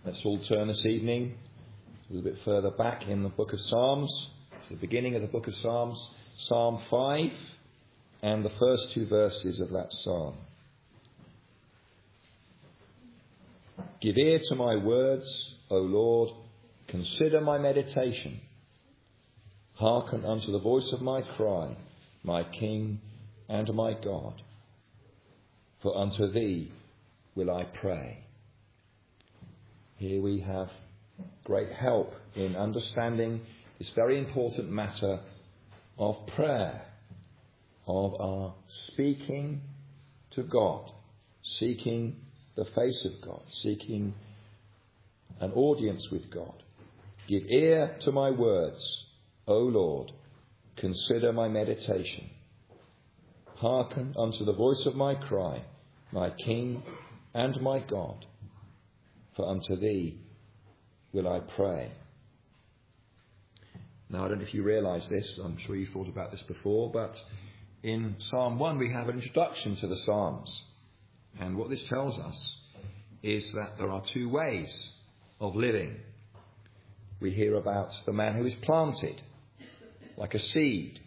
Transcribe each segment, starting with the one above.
Let's all turn this evening a little bit further back in the book of Psalms, to the beginning of the book of Psalms, Psalm 5, and the first two verses of that psalm. Give ear to my words, O Lord, consider my meditation. Hearken unto the voice of my cry, my King and my God. For unto thee will I pray. Here we have great help in understanding this very important matter of prayer, of our speaking to God, seeking the face of God, seeking an audience with God. Give ear to my words, O Lord, consider my meditation. Hearken unto the voice of my cry, my King and my God. For unto thee will I pray. Now, I don't know if you realise this, I'm sure you've thought about this before, but in Psalm 1 we have an introduction to the Psalms. And what this tells us is that there are two ways of living. We hear about the man who is planted, like a seed,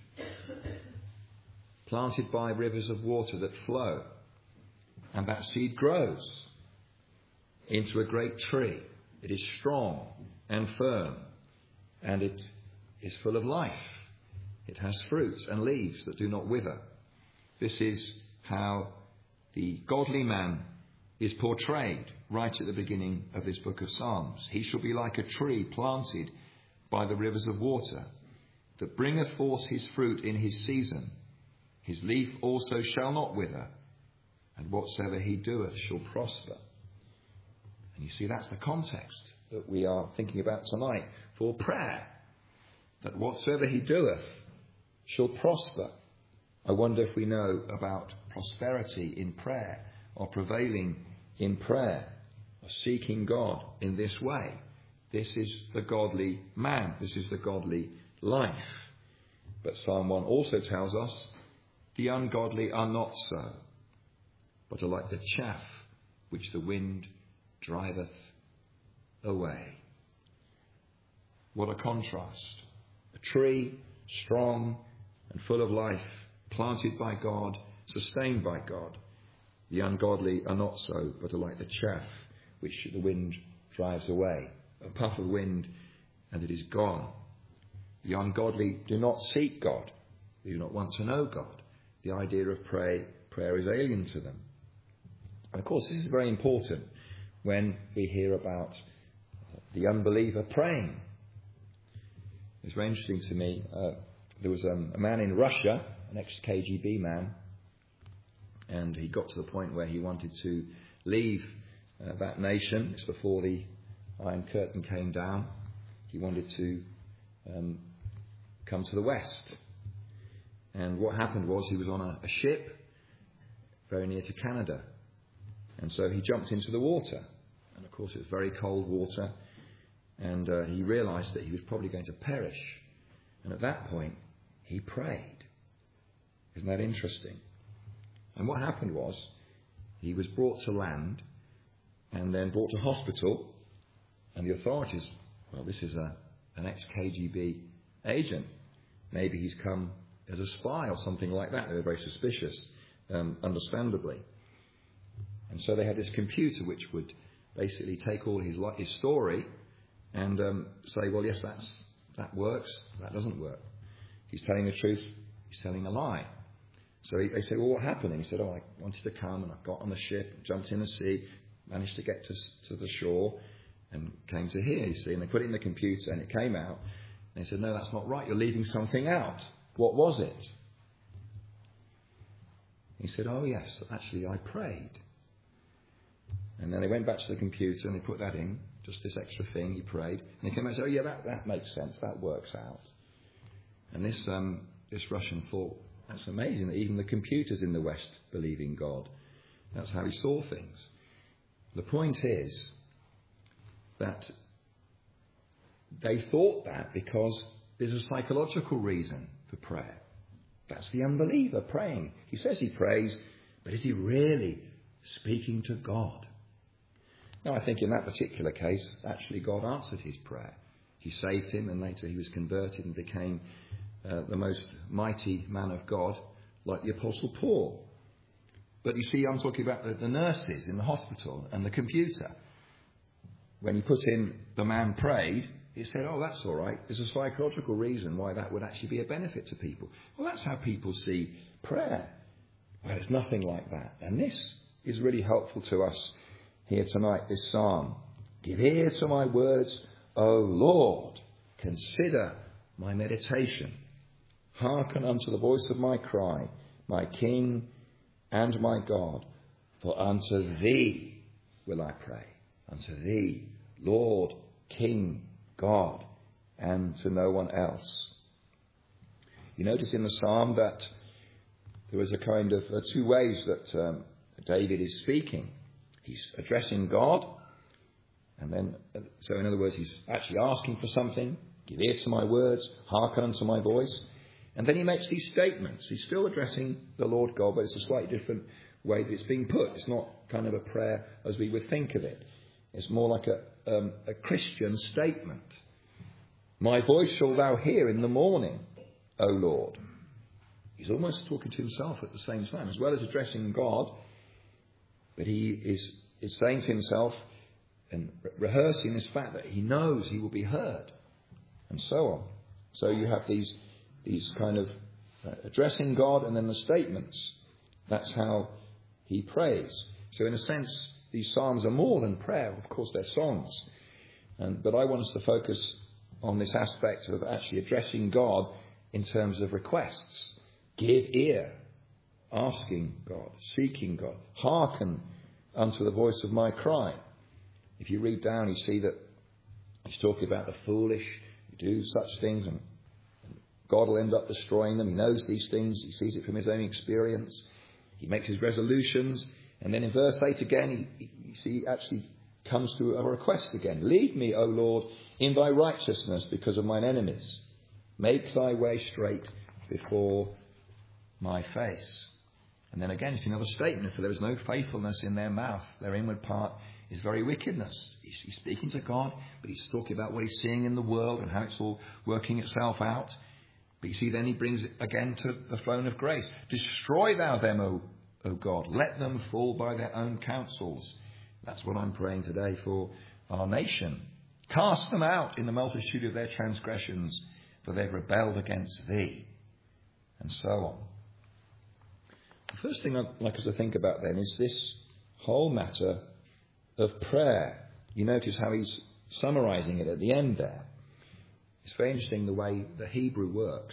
planted by rivers of water that flow. And that seed grows into a great tree. It is strong and firm, and it is full of life. It has fruits and leaves that do not wither. This is how the godly man is portrayed right at the beginning of this book of Psalms. He shall be like a tree planted by the rivers of water, that bringeth forth his fruit in his season. His leaf also shall not wither, and whatsoever he doeth shall prosper. And you see, that's the context that we are thinking about tonight for prayer. That whatsoever he doeth shall prosper. I wonder if we know about prosperity in prayer, or prevailing in prayer, or seeking God in this way. This is the godly man. This is the godly life. But Psalm 1 also tells us the ungodly are not so, but are like the chaff which the wind driveth away. What a contrast. A tree, strong and full of life, planted by God, sustained by God. The ungodly are not so, but are like the chaff which the wind drives away. A puff of wind and it is gone. The ungodly do not seek God. They do not want to know God. The idea of prayer is alien to them. And of course, this is very important when we hear about the unbeliever praying. It's very interesting to me. There was a man in Russia, an ex-KGB man, and he got to the point where he wanted to leave that nation. It's before the Iron Curtain came down. He wanted to come to the West. And what happened was he was on a ship very near to Canada. And so he jumped into the water. And of course it was very cold water. And he realised that he was probably going to perish. And at that point, he prayed. Isn't that interesting? And what happened was, he was brought to land and then brought to hospital. And the authorities, well, this is an ex-KGB agent. Maybe he's come as a spy or something like that. They were very suspicious, understandably. And so they had this computer which would basically take all his story and say, well, yes, that works, that doesn't work. He's telling the truth, he's telling a lie. So they said, well, what happened? And he said, I wanted to come, and I got on the ship, jumped in the sea, managed to get to the shore, and came to here, you see. And they put it in the computer, and it came out. And they said, no, that's not right, you're leaving something out. What was it? He said, oh, yes, actually, I prayed. And then they went back to the computer and they put that in, just this extra thing, he prayed. And they came out and said, oh, yeah, that makes sense, that works out. And this Russian thought, that's amazing that even the computers in the West believe in God. That's how he saw things. The point is that they thought that because there's a psychological reason for prayer. That's the unbeliever praying. He says he prays, but is he really speaking to God? Now, I think in that particular case, actually God answered his prayer. He saved him, and later he was converted and became the most mighty man of God, like the Apostle Paul. But you see, I'm talking about the nurses in the hospital and the computer. When you put in the man prayed, it said, oh, that's all right. There's a psychological reason why that would actually be a benefit to people. Well, that's how people see prayer. Well, it's nothing like that. And this is really helpful to us here tonight, this psalm. Give ear to my words, O Lord. Consider my meditation. Hearken unto the voice of my cry, my King and my God. For unto thee will I pray. Unto thee, Lord, King, God, and to no one else. You notice in the psalm that there was a kind of two ways that David is speaking. He's addressing God, and then, so in other words, he's actually asking for something. Give ear to my words, hearken unto my voice. And then he makes these statements. He's still addressing the Lord God, but it's a slightly different way that it's being put. It's not kind of a prayer as we would think of it. It's more like a Christian statement. My voice shall thou hear in the morning, O Lord. He's almost talking to himself at the same time, as well as addressing God. But he is saying to himself and rehearsing this fact that he knows he will be heard, and so on. So you have these kind of addressing God and then the statements. That's how he prays. So in a sense, these psalms are more than prayer. Of course, they're songs. But I want us to focus on this aspect of actually addressing God in terms of requests. Give ear, asking God, seeking God. Hearken unto the voice of my cry. If you read down, you see that he's talking about the foolish who do such things, and God will end up destroying them. He knows these things. He sees it from his own experience. He makes his resolutions. And then in verse 8 again, he actually comes to a request again. Lead me, O Lord, in thy righteousness because of mine enemies. Make thy way straight before my face. And then again, it's another statement. For there is no faithfulness in their mouth. Their inward part is very wickedness. He's speaking to God, but he's talking about what he's seeing in the world and how it's all working itself out. But you see, then he brings it again to the throne of grace. Destroy thou them, O God. Let them fall by their own counsels. That's what I'm praying today for our nation. Cast them out in the multitude of their transgressions, for they've rebelled against thee. And so on. The first thing I'd like us to think about then is this whole matter of prayer. You notice how he's summarising it at the end there. It's very interesting the way the Hebrew works.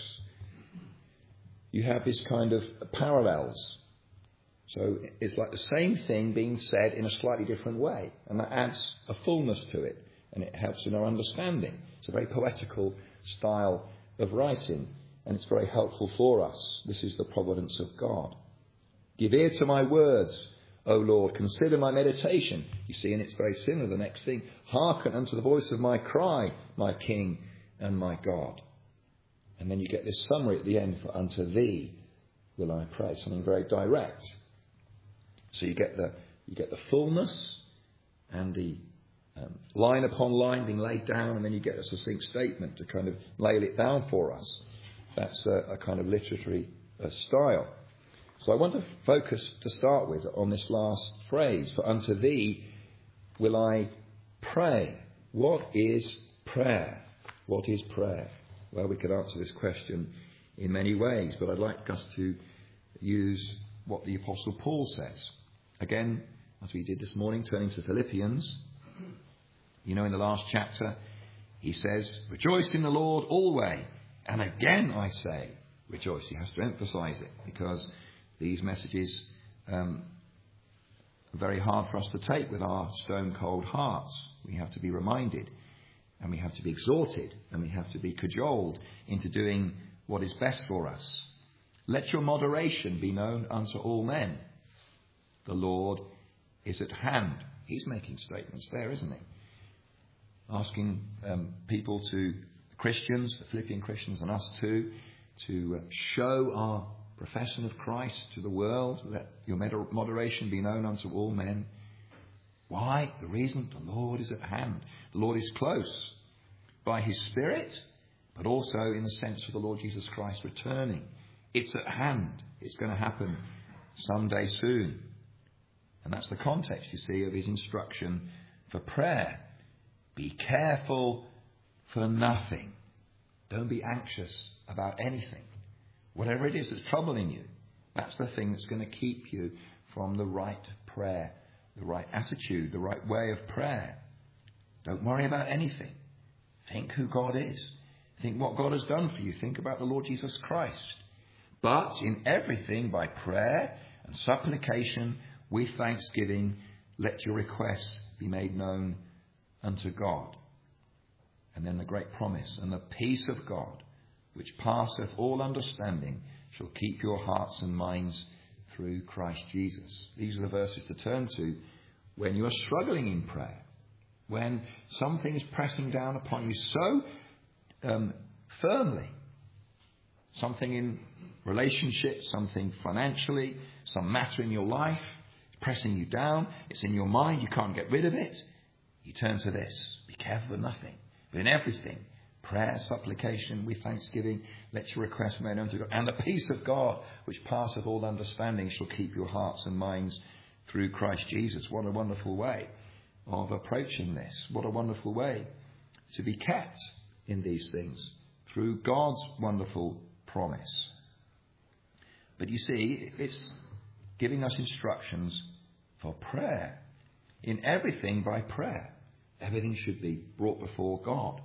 You have this kind of parallels. So it's like the same thing being said in a slightly different way. And that adds a fullness to it. And it helps in our understanding. It's a very poetical style of writing. And it's very helpful for us. This is the providence of God. Give ear to my words, O Lord. Consider my meditation. You see, and it's very similar, the next thing. Hearken unto the voice of my cry, my King and my God. And then you get this summary at the end. For unto thee will I pray. Something very direct. So you get the fullness and the line upon line being laid down, and then you get a succinct statement to kind of nail it down for us. That's a kind of literary style. So I want to focus to start with on this last phrase. For unto thee will I pray. What is prayer? What is prayer? Well, we could answer this question in many ways, but I'd like us to use what the Apostle Paul says. Again, as we did this morning, turning to Philippians. You know, in the last chapter, he says, rejoice in the Lord always. And again, I say, rejoice. He has to emphasize it because these messages are very hard for us to take with our stone-cold hearts. We have to be reminded, and we have to be exhorted, and we have to be cajoled into doing what is best for us. Let your moderation be known unto all men. The Lord is at hand. He's making statements there, isn't he? Asking people to, Christians, the Philippian Christians and us too, to show our profession of Christ to the world. Let your moderation be known unto all men. Why? The reason, the Lord is at hand. The Lord is close by his Spirit, but also in the sense of the Lord Jesus Christ returning. It's at hand. It's going to happen someday soon. And that's the context, you see, of his instruction for prayer. Be careful for nothing. Don't be anxious about anything. Whatever it is that's troubling you, that's the thing that's going to keep you from the right prayer, the right attitude, the right way of prayer. Don't worry about anything. Think who God is. Think what God has done for you. Think about the Lord Jesus Christ. But in everything, by prayer and supplication, with thanksgiving, let your requests be made known unto God. And then the great promise, and the peace of God, which passeth all understanding, shall keep your hearts and minds through Christ Jesus. These are the verses to turn to when you are struggling in prayer, when something is pressing down upon you so firmly, something in relationships, something financially, some matter in your life, it's pressing you down, it's in your mind, you can't get rid of it. You turn to this, be careful of nothing, but in everything, prayer, supplication, with thanksgiving, let your requests be made known to God. And the peace of God, which passeth all understanding, shall keep your hearts and minds through Christ Jesus. What a wonderful way of approaching this. What a wonderful way to be kept in these things through God's wonderful promise. But you see, it's giving us instructions for prayer. In everything by prayer. Everything should be brought before God.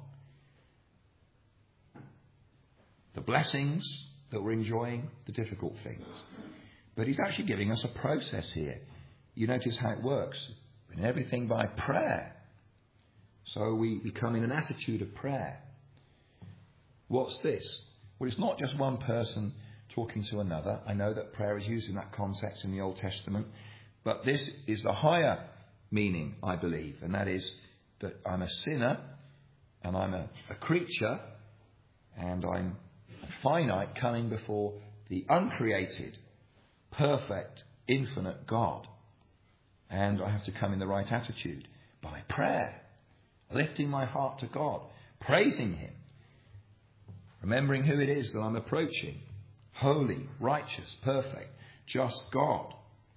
The blessings that we're enjoying, the difficult things. But he's actually giving us a process here. You notice how it works. In everything by prayer. So we come in an attitude of prayer. What's this? Well, it's not just one person talking to another. I know that prayer is used in that context in the Old Testament. But this is the higher meaning, I believe. And that is that I'm a sinner and I'm a creature and I'm finite coming before the uncreated, perfect, infinite God. And I have to come in the right attitude by prayer, lifting my heart to God, praising him, remembering who it is that I'm approaching, holy, righteous, perfect, just God.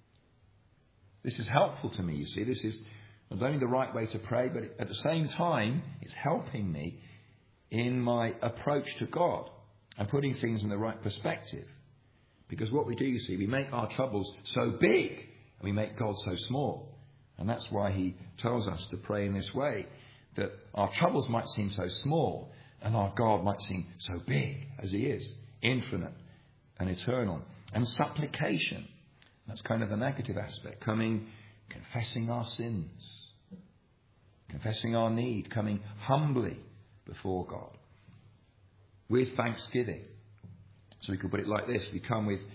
This is helpful to me, you see. This is not only the right way to pray, but at the same time, it's helping me in my approach to God and putting things in the right perspective. Because what we do, you see, we make our troubles so big and we make God so small. And that's why he tells us to pray in this way, that our troubles might seem so small and our God might seem so big as he is, infinite and eternal. And supplication. That's kind of the negative aspect. Coming, confessing our sins. Confessing our need. Coming humbly before God. With thanksgiving. So we could put it like this. We come with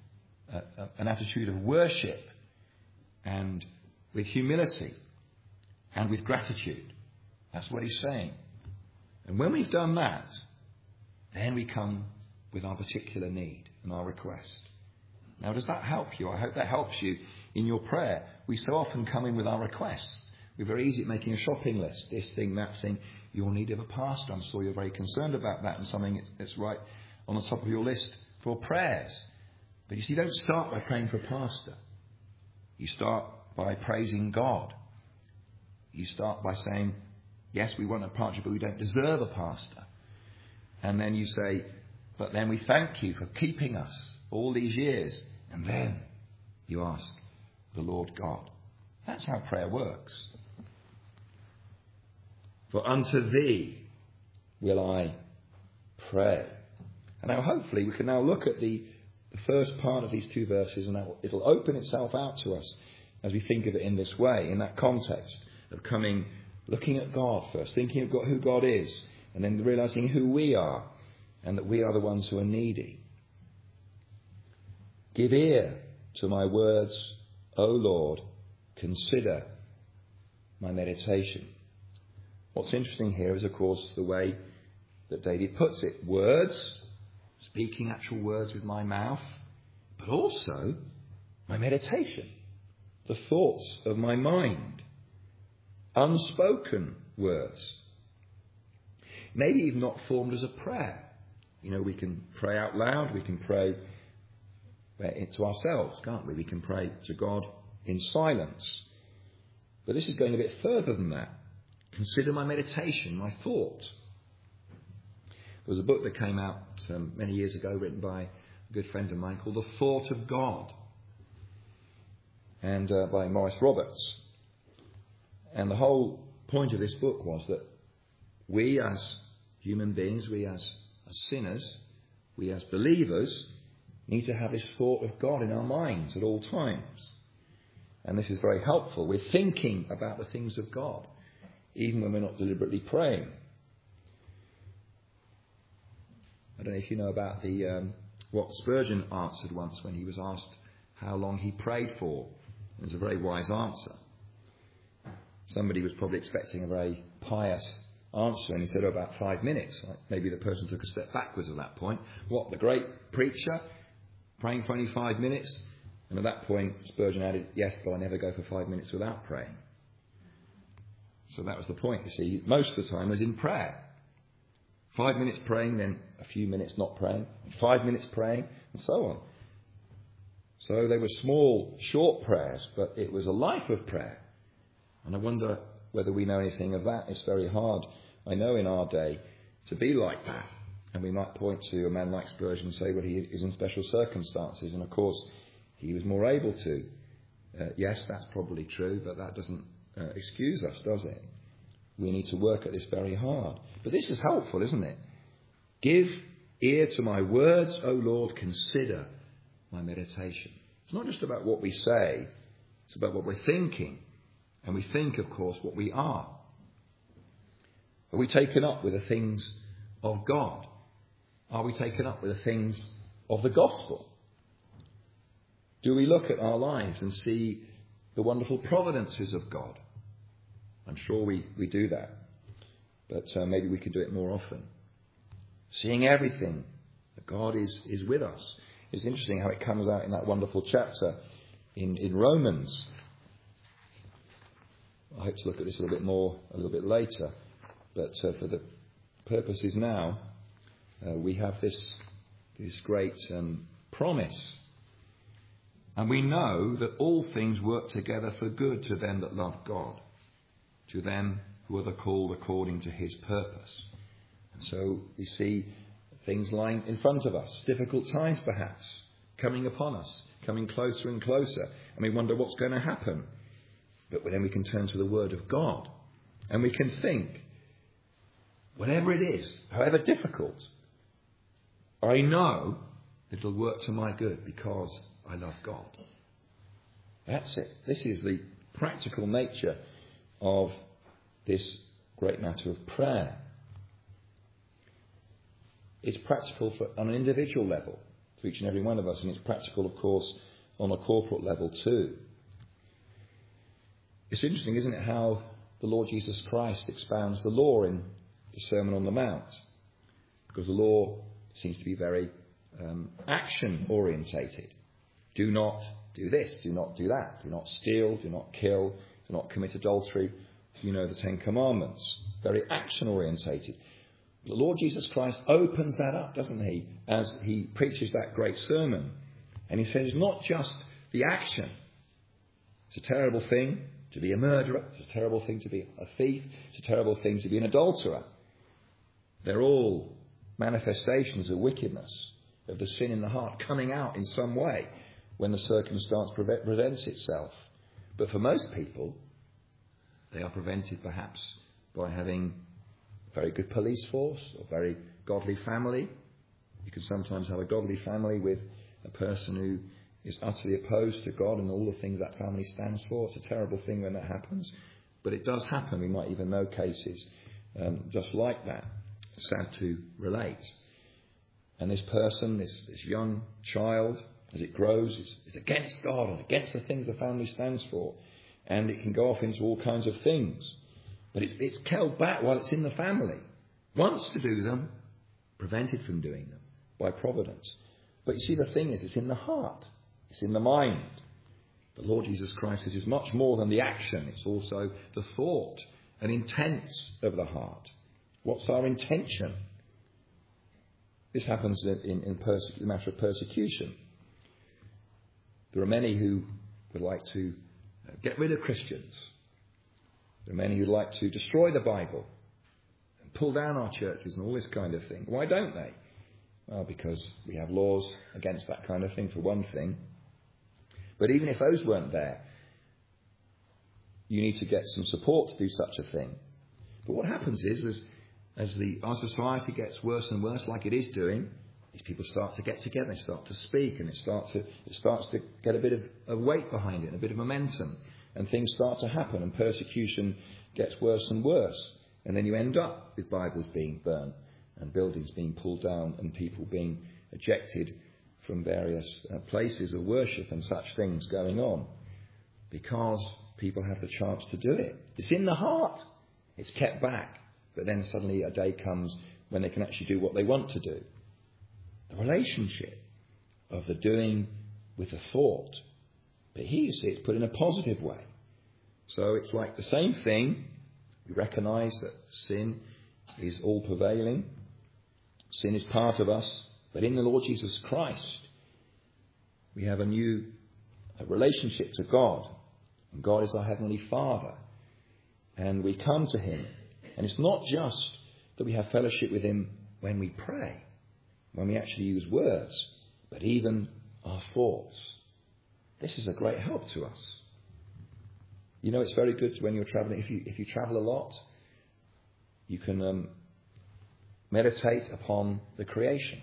an attitude of worship. And with humility. And with gratitude. That's what he's saying. And when we've done that, then we come with our particular need and our request. Now, does that help you? I hope that helps you in your prayer. We so often come in with our requests. We're very easy at making a shopping list. This thing, that thing. Your need of a pastor. I'm sure you're very concerned about that and something that's right on the top of your list for prayers. But you see, don't start by praying for a pastor. You start by praising God. You start by saying, yes, we want a pastor, but we don't deserve a pastor. And then you say, but then we thank you for keeping us all these years. And then you ask the Lord God. That's how prayer works. For unto thee will I pray. And now hopefully we can now look at the first part of these two verses, and it'll open itself out to us as we think of it in this way, in that context of coming, looking at God first, thinking of who God is, and then realizing who we are, and that we are the ones who are needy. Give ear to my words, O Lord, consider my meditation. What's interesting here is, of course, the way that David puts it. Words, speaking actual words with my mouth, but also my meditation, the thoughts of my mind. unspoken words. Maybe even not formed as a prayer. We can pray out loud, we can pray to ourselves, can't we? We can pray to God in silence. But this is going a bit further than that. Consider my meditation, my thought. There was a book that came out many years ago, written by a good friend of mine, called The Thought of God, and by Maurice Roberts. And the whole point of this book was that we as human beings, we as sinners, we as believers, need to have this thought of God in our minds at all times. And this is very helpful. We're thinking about the things of God, even when we're not deliberately praying. I don't know if you know about what Spurgeon answered once when he was asked how long he prayed for. It was a very wise answer. Somebody was probably expecting a very pious answer, and he said, about 5 minutes. Maybe the person took a step backwards at that point. What, the great preacher praying for only 5 minutes? And at that point, Spurgeon added, yes, but I never go for 5 minutes without praying. So that was the point, you see. Most of the time was in prayer. 5 minutes praying, then a few minutes not praying, 5 minutes praying, and so on. So they were small, short prayers, but it was a life of prayer. And I wonder whether we know anything of that. It's very hard, I know, in our day to be like that. And we might point to a man like Spurgeon and say, well, he is in special circumstances. And of course, he was more able to. Yes, that's probably true, but that doesn't excuse us, does it? We need to work at this very hard. But this is helpful, isn't it? Give ear to my words, O Lord, consider my meditation. It's not just about what we say, it's about what we're thinking. And we think, of course, what we are. Are we taken up with the things of God? Are we taken up with the things of the gospel? Do we look at our lives and see the wonderful providences of God? I'm sure we do that. But maybe we could do it more often. Seeing everything that God is with us. It's interesting how it comes out in that wonderful chapter in Romans. I hope to look at this a little bit more a little bit later. But for the purposes now, we have this great promise. And we know that all things work together for good to them that love God, to them who are the called according to his purpose. And so we see things lying in front of us, difficult times perhaps, coming upon us, coming closer and closer. And we wonder what's going to happen. But then we can turn to the Word of God and we can think, whatever it is, however difficult, I know it'll work to my good because I love God. That's it. This is the practical nature of this great matter of prayer. It's practical on an individual level for each and every one of us, and it's practical, of course, on a corporate level too. It's interesting, isn't it, how the Lord Jesus Christ expounds the law in the Sermon on the Mount. Because the law seems to be very action-orientated. Do not do this, do not do that. Do not steal, do not kill, do not commit adultery. You know the Ten Commandments. Very action-orientated. The Lord Jesus Christ opens that up, doesn't he, as he preaches that great sermon. And he says, not just the action. It's a terrible thing to be a murderer. It's a terrible thing to be a thief. It's a terrible thing to be an adulterer. They're all manifestations of wickedness, of the sin in the heart coming out in some way when the circumstance presents itself. But for most people, they are prevented perhaps by having a very good police force or a very godly family. You can sometimes have a godly family with a person who is utterly opposed to God and all the things that family stands for. It's a terrible thing when that happens. But it does happen. We might even know cases just like that. Sad to relate. And this person, this young child, as it grows, is against God and against the things the family stands for. And it can go off into all kinds of things. But it's held back while it's in the family. Wants to do them, prevented from doing them by providence. But you see, the thing is, it's in the heart. It's in the mind. The Lord Jesus Christ is much more than the action. It's also the thought and intent of the heart. What's our intention? This happens in the matter of persecution. There are many who would like to get rid of Christians. There are many who like to destroy the Bible and pull down our churches and all this kind of thing. Why don't they? Well, because we have laws against that kind of thing, for one thing. But even if those weren't there, you need to get some support to do such a thing. But what happens is, as our society gets worse and worse, like it is doing, these people start to get together, they start to speak, and it starts to get a bit of weight behind it, a bit of momentum, and things start to happen, and persecution gets worse and worse. And then you end up with Bibles being burnt, and buildings being pulled down, and people being ejected from various places of worship and such things going on, because people have the chance to do it. It's in the heart. It's kept back. But then suddenly a day comes when they can actually do what they want to do. The relationship of the doing with the thought. But here you see it's put in a positive way. So it's like the same thing. We recognise that sin is all prevailing. Sin is part of us. But in the Lord Jesus Christ, we have a new relationship to God. And God is our Heavenly Father. And we come to Him. And it's not just that we have fellowship with Him when we pray, when we actually use words, but even our thoughts. This is a great help to us. You know, it's very good when you're travelling. If you travel a lot, you can meditate upon the creation.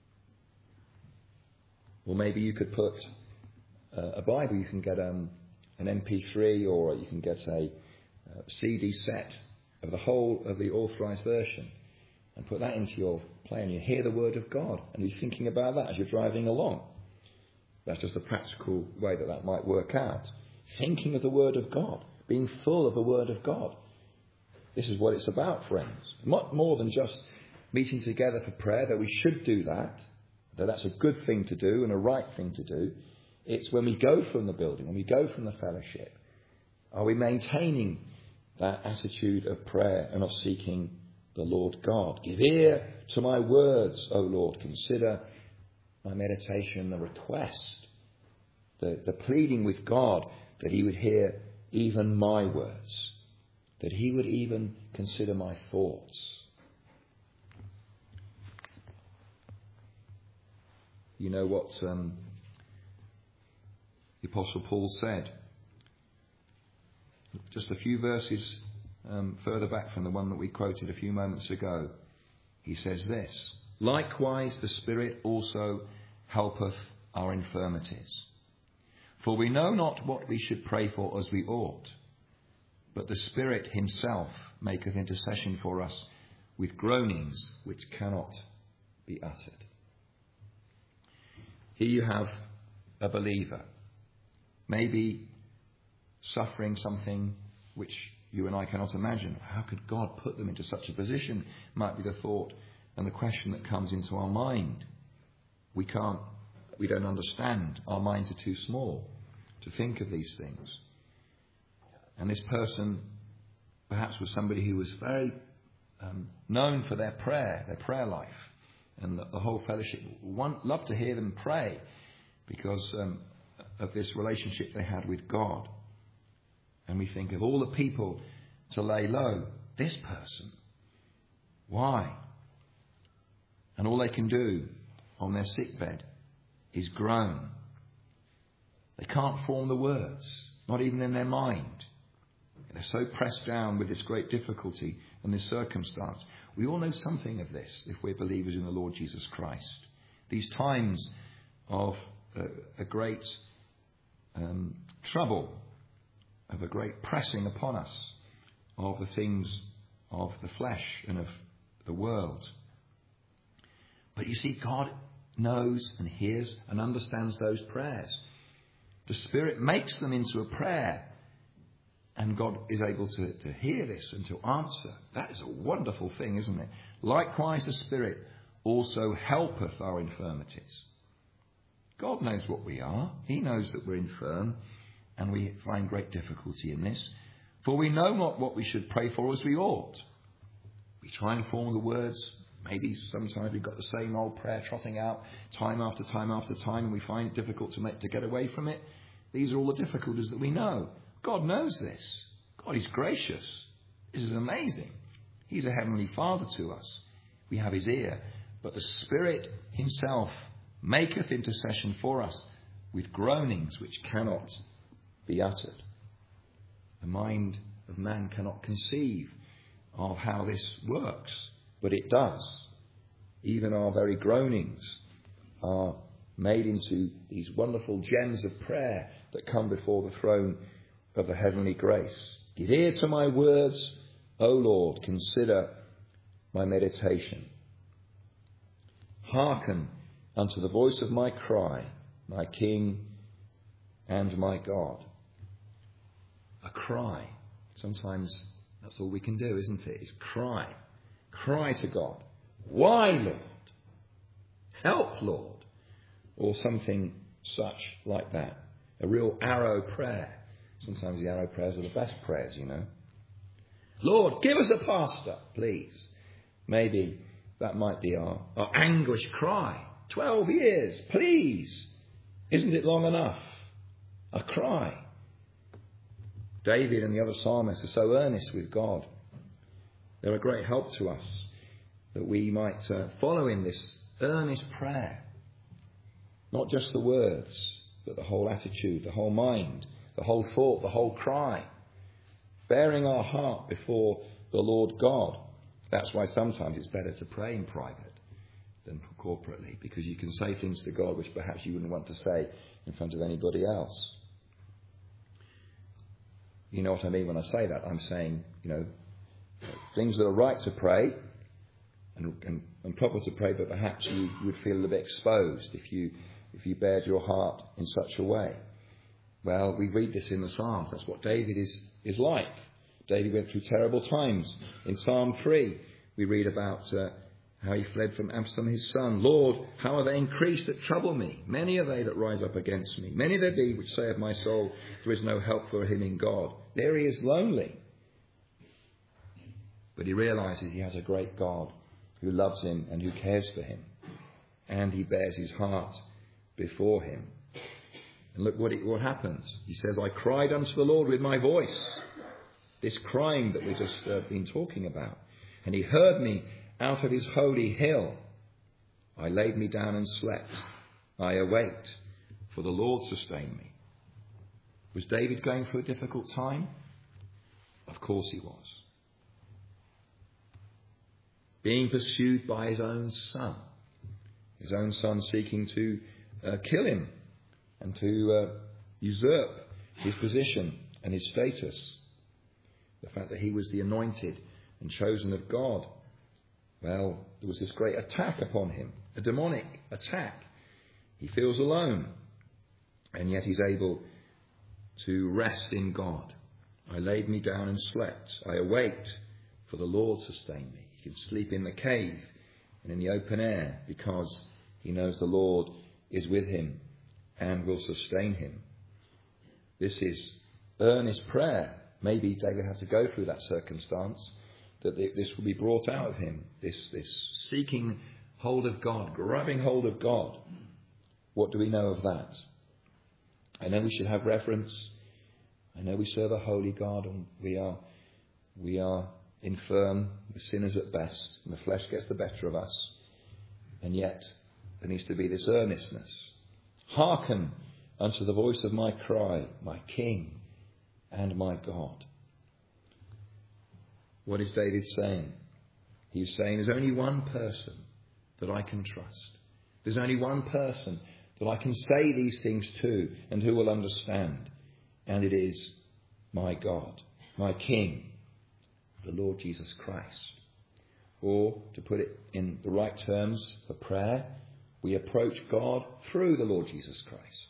Or maybe you could put a Bible. You can get an MP3, or you can get a CD set of the whole of the authorised version and put that into your play, and you hear the Word of God, and you're thinking about that as you're driving along. That's just a practical way that might work out. Thinking of the Word of God, being full of the Word of God. This is what it's about, friends. Much more than just meeting together for prayer, though we should do that, though that's a good thing to do and a right thing to do. It's when we go from the building, when we go from the fellowship, are we maintaining that attitude of prayer and of seeking the Lord God? Give ear to my words, O Lord. Consider my meditation, the request, the pleading with God that He would hear even my words, that He would even consider my thoughts. You know what the Apostle Paul said just a few verses further back from the one that we quoted a few moments ago. He says this: likewise the Spirit also helpeth our infirmities. For we know not what we should pray for as we ought, but the Spirit Himself maketh intercession for us with groanings which cannot be uttered. Here you have a believer, maybe suffering something which you and I cannot imagine. How could God put them into such a position? Might be the thought and the question that comes into our mind. We don't understand. Our minds are too small to think of these things. And this person perhaps was somebody who was very known for their prayer life. And the whole fellowship loved to hear them pray because of this relationship they had with God. And we think of all the people to lay low, this person. Why? And all they can do on their sickbed is groan. They can't form the words, not even in their mind. They're so pressed down with this great difficulty and this circumstance. We all know something of this if we're believers in the Lord Jesus Christ. These times of a great trouble, of a great pressing upon us of the things of the flesh and of the world. But you see, God knows and hears and understands those prayers. The Spirit makes them into a prayer, and God is able to hear this and to answer. That is a wonderful thing, isn't it? Likewise, the Spirit also helpeth our infirmities. God knows what we are. He knows that we're infirm. And we find great difficulty in this. For we know not what we should pray for as we ought. We try and form the words. Maybe sometimes we've got the same old prayer trotting out time after time after time, and we find it difficult to get away from it. These are all the difficulties that we know. God knows this. God is gracious. This is amazing. He's a heavenly Father to us. We have his ear. But the Spirit himself maketh intercession for us with groanings which cannot be uttered. The mind of man cannot conceive of how this works, but it does. Even our very groanings are made into these wonderful gems of prayer that come before the throne of the heavenly grace. Give ear to my words, O Lord, consider my meditation. Hearken unto the voice of my cry, my King and my God. A cry. Sometimes that's all we can do, isn't it? Is cry. Cry to God. Why, Lord? Help, Lord. Or something such like that. A real arrow prayer. Sometimes the arrow prayers are the best prayers, you know. Lord, give us a pastor, please. Maybe that might be our anguish cry. 12 years, please. Isn't it long enough? A cry. David and the other psalmists are so earnest with God. They're a great help to us that we might follow in this earnest prayer. Not just the words, but the whole attitude, the whole mind, the whole thought, the whole cry. Bearing our heart before the Lord God. That's why sometimes it's better to pray in private than corporately, because you can say things to God which perhaps you wouldn't want to say in front of anybody else. You know what I mean when I say that? I'm saying, things that are right to pray and proper to pray, but perhaps you would feel a little bit exposed if you bared your heart in such a way. Well, we read this in the Psalms. That's what David is like. David went through terrible times. In Psalm 3, we read about how he fled from Absalom his son. Lord, how are they increased that trouble me? Many are they that rise up against me. Many there be which say of my soul, there is no help for him in God. There he is lonely. But he realizes he has a great God who loves him and who cares for him. And he bears his heart before him. And look what happens. He says, I cried unto the Lord with my voice. This crying that we've just been talking about. And he heard me out of his holy hill. I laid me down and slept. I awaked, for the Lord sustained me. Was David going through a difficult time? Of course he was. Being pursued by his own son. His own son seeking to kill him and to usurp his position and his status. The fact that he was the anointed and chosen of God. Well, there was this great attack upon him, a demonic attack. He feels alone, and yet he's able to rest in God. I laid me down and slept. I awaked, for the Lord sustained me. He can sleep in the cave and in the open air because he knows the Lord is with him and will sustain him. This is earnest prayer. Maybe David had to go through that circumstance, that this will be brought out of him, this seeking hold of God, grabbing hold of God. What do we know of that? I know we should have reverence. I know we serve a holy God, and we are infirm, we're sinners at best, and the flesh gets the better of us. And yet there needs to be this earnestness. Hearken unto the voice of my cry, my King and my God. What is David saying? He's saying there's only one person that I can trust. There's only one person that I can say these things to and who will understand. And it is my God, my King, the Lord Jesus Christ. Or, to put it in the right terms for prayer, we approach God through the Lord Jesus Christ.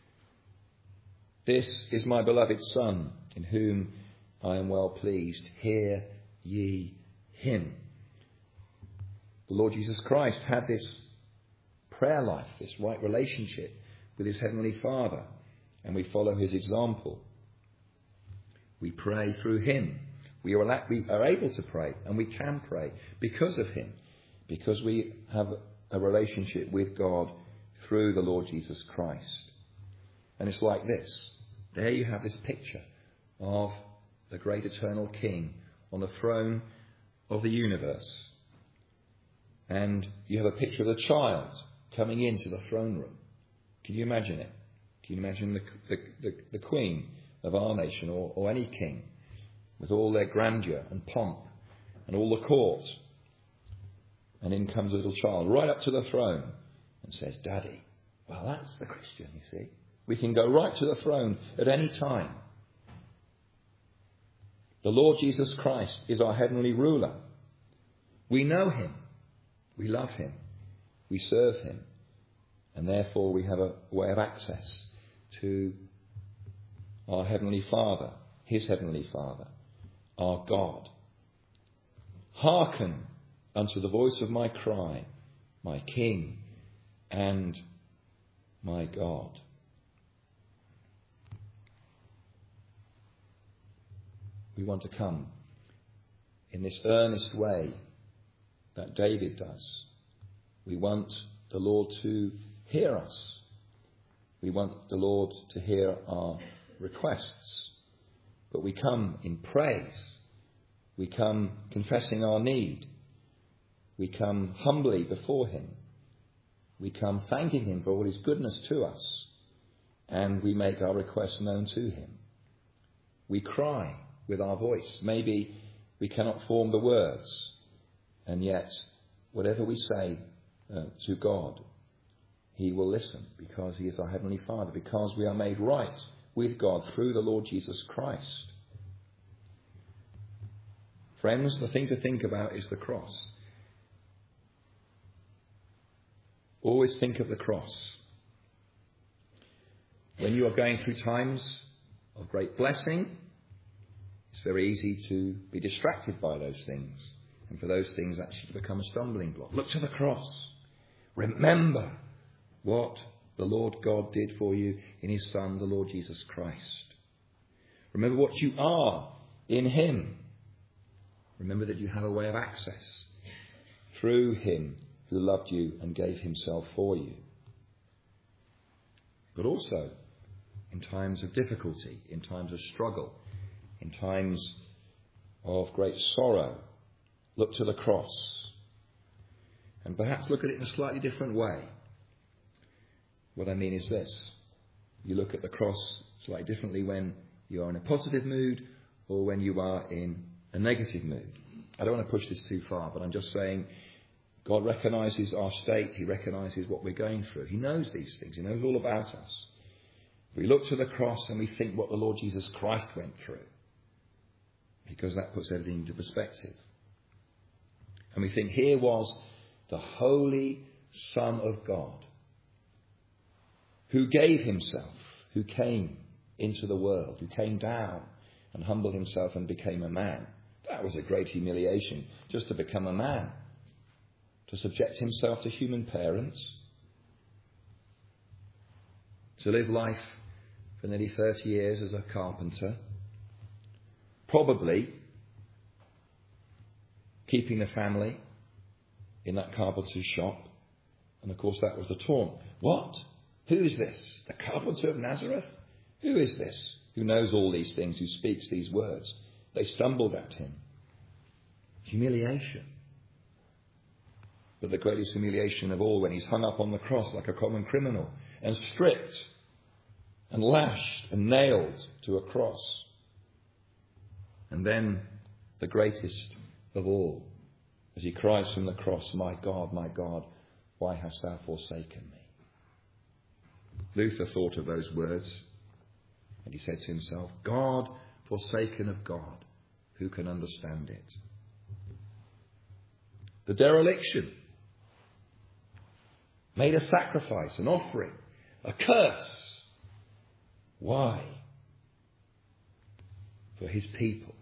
This is my beloved Son, in whom I am well pleased. Hear ye him. The Lord Jesus Christ had this prayer life, this right relationship with his heavenly Father. and we follow his example. We pray through him. We are able to pray, and we can pray because of him, because we have a relationship with God through the Lord Jesus Christ. And it's like this. There you have this picture of the great eternal King on the throne of the universe. And you have a picture of the child coming into the throne room. Can you imagine it? Can you imagine the queen of our nation, or any king, with all their grandeur and pomp and all the court? And in comes a little child right up to the throne and says, "Daddy." Well, that's the Christian, you see. We can go right to the throne at any time. The Lord Jesus Christ is our heavenly ruler. We know him. We love him. We serve him. And therefore we have a way of access to our Heavenly Father, his Heavenly Father, our God. Hearken unto the voice of my cry, my King and my God. We want to come in this earnest way that David does. We want the Lord to hear us. We want the Lord to hear our requests. But we come in praise. We come confessing our need. We come humbly before him. We come thanking him for all his goodness to us. And we make our requests known to him. We cry with our voice. Maybe we cannot form the words. And yet, whatever we say to God, he will listen, because he is our Heavenly Father, because we are made right with God through the Lord Jesus Christ. Friends, the thing to think about is the cross. Always think of the cross. When you are going through times of great blessing, it's very easy to be distracted by those things, and for those things actually to become a stumbling block. Look to the cross. Remember what the Lord God did for you in his Son, the Lord Jesus Christ. Remember what you are in him. Remember that you have a way of access through him who loved you and gave himself for you. But also in times of difficulty, in times of struggle, in times of great sorrow, look to the cross. And perhaps look at it in a slightly different way. What I mean is this. You look at the cross slightly differently when you are in a positive mood or when you are in a negative mood. I don't want to push this too far, but I'm just saying God recognises our state. He recognises what we're going through. He knows these things. He knows all about us. We look to the cross and we think what the Lord Jesus Christ went through, because that puts everything into perspective. And we think, here was the Holy Son of God, who gave himself, who came into the world, who came down and humbled himself and became a man. That was a great humiliation, just to become a man, to subject himself to human parents, to live life for nearly 30 years as a carpenter, probably keeping the family in that carpenter's shop. And of course that was the taunt. What? Who is this? The carpenter of Nazareth? Who is this who knows all these things, who speaks these words? They stumbled at him. Humiliation. But the greatest humiliation of all, when he's hung up on the cross like a common criminal and stripped and lashed and nailed to a cross. And then the greatest of all, as he cries from the cross, my God, why hast thou forsaken me? Luther thought of those words, and he said to himself, God forsaken of God, who can understand it? The dereliction, made a sacrifice, an offering, a curse. Why? For his people,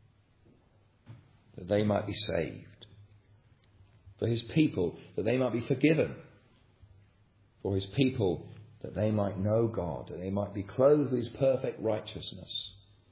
that they might be saved. For his people, that they might be forgiven. For his people, that they might know God, and they might be clothed with his perfect righteousness.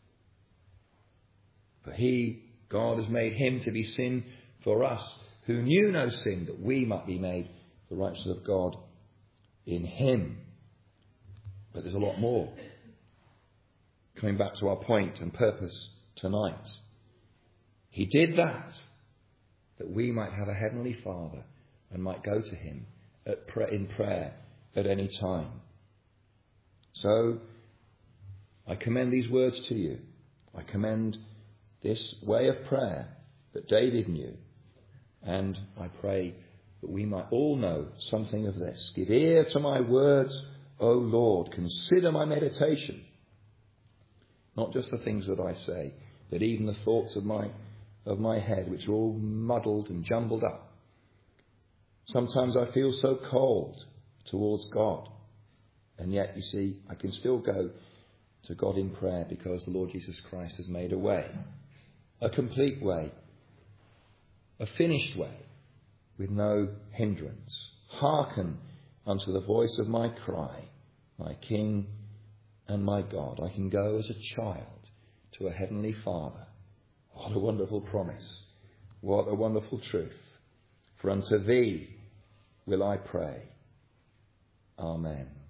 For God has made him to be sin for us, who knew no sin, that we might be made the righteousness of God in him. But there's a lot more. Coming back to our point and purpose tonight. He did that we might have a heavenly Father and might go to him in prayer at any time. So, I commend these words to you. I commend this way of prayer that David knew. And I pray that we might all know something of this. Give ear to my words, O Lord. Consider my meditation. Not just the things that I say, but even the thoughts of my head, which are all muddled and jumbled up. Sometimes I feel so cold towards God. And yet, you see, I can still go to God in prayer because the Lord Jesus Christ has made a way. A complete way. A finished way. With no hindrance. Hearken unto the voice of my cry, my King and my God. I can go as a child to a heavenly Father. What a wonderful promise. What a wonderful truth. For unto thee will I pray. Amen.